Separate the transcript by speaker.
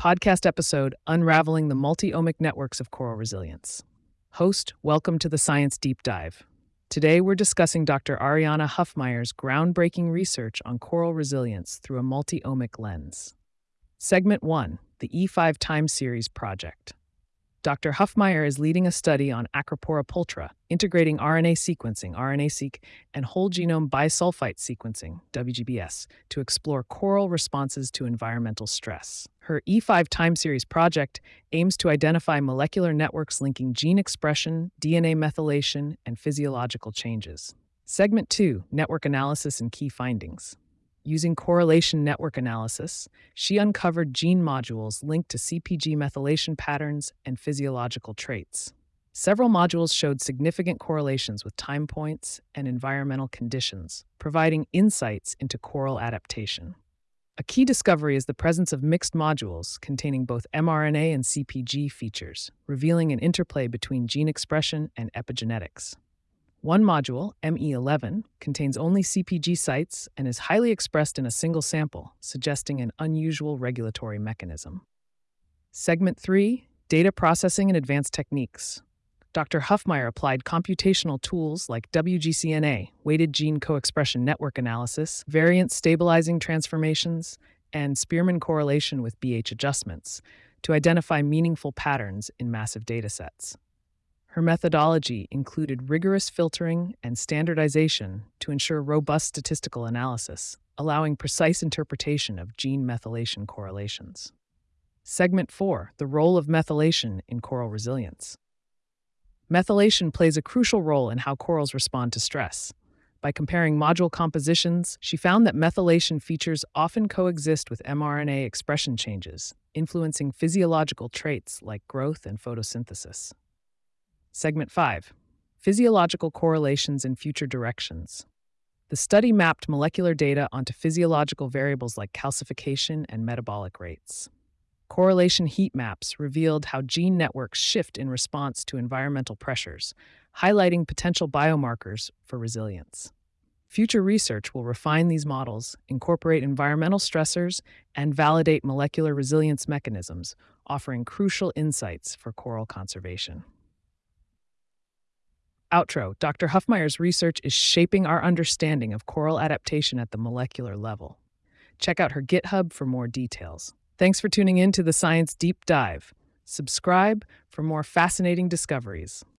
Speaker 1: podcast episode Unraveling the Multi-Omic Networks of Coral Resilience. Host, welcome to the Science Deep Dive. Today we're discussing Dr. Ariana Huffmeier's groundbreaking research on coral resilience through a multi-omic lens. Segment 1, the E5 Time Series Project. Dr. Huffmeier is leading a study on Acropora pulchra, integrating RNA sequencing, RNA-seq, and whole genome bisulfite sequencing, WGBS, to explore coral responses to environmental stress. Her E5 Time Series project aims to identify molecular networks linking gene expression, DNA methylation, and physiological changes. Segment 2, Network Analysis and Key Findings. Using correlation network analysis, she uncovered gene modules linked to CpG methylation patterns and physiological traits. Several modules showed significant correlations with time points and environmental conditions, providing insights into coral adaptation. A key discovery is the presence of mixed modules containing both mRNA and CpG features, revealing an interplay between gene expression and epigenetics. One module, ME11, contains only CpG sites and is highly expressed in a single sample, suggesting an unusual regulatory mechanism. Segment 3, Data Processing and Advanced Techniques. Dr. Huffmeier applied computational tools like WGCNA, weighted gene co-expression network analysis, variant stabilizing transformations, and Spearman correlation with BH adjustments to identify meaningful patterns in massive datasets. Her methodology included rigorous filtering and standardization to ensure robust statistical analysis, allowing precise interpretation of gene methylation correlations. Segment 4, the role of methylation in coral resilience. Methylation plays a crucial role in how corals respond to stress. By comparing module compositions, she found that methylation features often coexist with mRNA expression changes, influencing physiological traits like growth and photosynthesis. Segment 5, Physiological Correlations and Future Directions. The study mapped molecular data onto physiological variables like calcification and metabolic rates. Correlation heat maps revealed how gene networks shift in response to environmental pressures, highlighting potential biomarkers for resilience. Future research will refine these models, incorporate environmental stressors, and validate molecular resilience mechanisms, offering crucial insights for coral conservation. Outro. Dr. Huffmeier's research is shaping our understanding of coral adaptation at the molecular level. Check out her GitHub for more details. Thanks for tuning in to the Science Deep Dive. Subscribe for more fascinating discoveries.